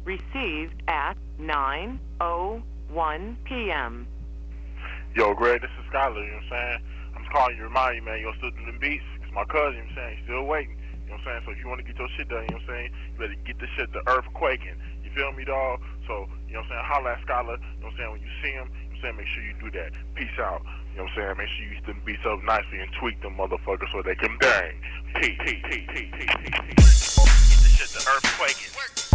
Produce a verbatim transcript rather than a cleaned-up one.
received at nine oh one p.m. Yo, Greg, this is Skyler, you know what I'm saying? I'm just calling you to remind you, man, you're still doing them beats. It's my cousin, you know what I'm saying? He's still waiting, you know what I'm saying? So if you want to get your shit done, you know what I'm saying? You better get this shit to earthquaking. You feel me, dog? So, you know what I'm saying? Holla at Skyler, you know what I'm saying? When you see him, you know what I'm saying? Make sure you do that. Peace out. You know what I'm saying? Make sure you use them beats up nicely and tweak them motherfuckers so they can bang. Peace, peace, peace, peace, peace, peace. Get this shit to earthquaking.